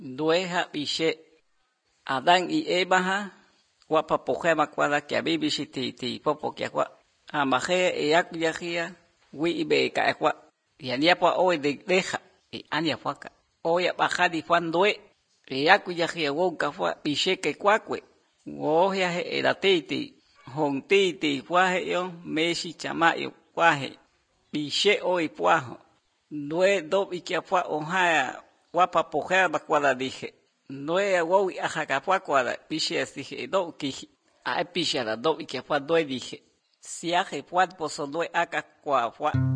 Dueja pishe Adán y Eva wapa pojema kwada que abibishi ti popo que agua amaje e akyajia wi be ka agua y aniapa hoy deja y aniafuaka hoy bajadi fuan due e akyajia wonka fua pishe que kwakwe woja era titi hon titi fuaje yo meshi chamayo fuaje pishe hoy fuajo due do y que fua onja wapa pojema kwada dije Noe wowi ajacapua cuada piche dije do ki a piche la do y que fue do dije si aje puat poso do acá cua